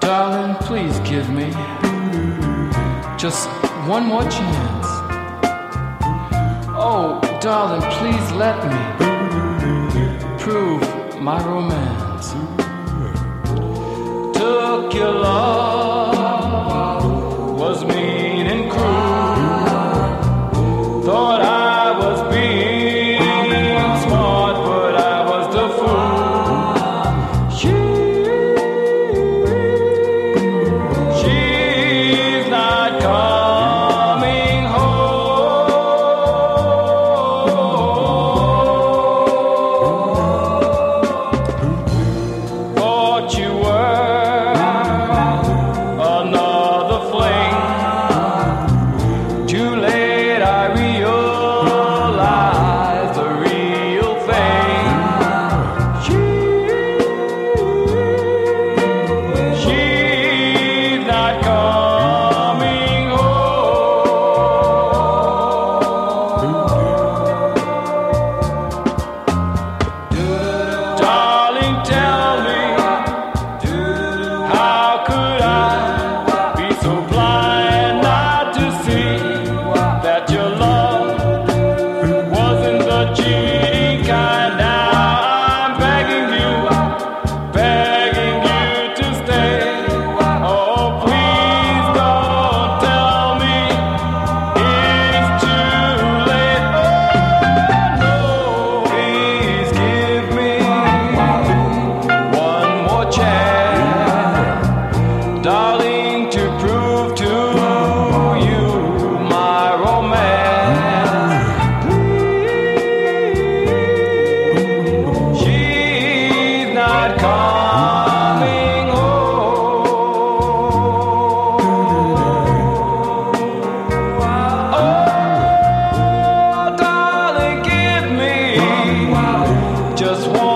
Darling, please give me just one more chance. Oh, darling, please let me prove my romance. Took your love, was mean and cruel. Thought I was being smart, but I was the fool. She's not coming home. Thought you were another fling. Too late I realized the real thing. She's not coming home. Darling, tell me, how could I be so blind not to see that your love wasn't the cheating kind? Now I'm begging you to stay. Oh, please don't tell me it's too late. Oh no, please give me one more chance, darling, to prove to you my romance. Please, she's not coming home. Oh, darling, give me just one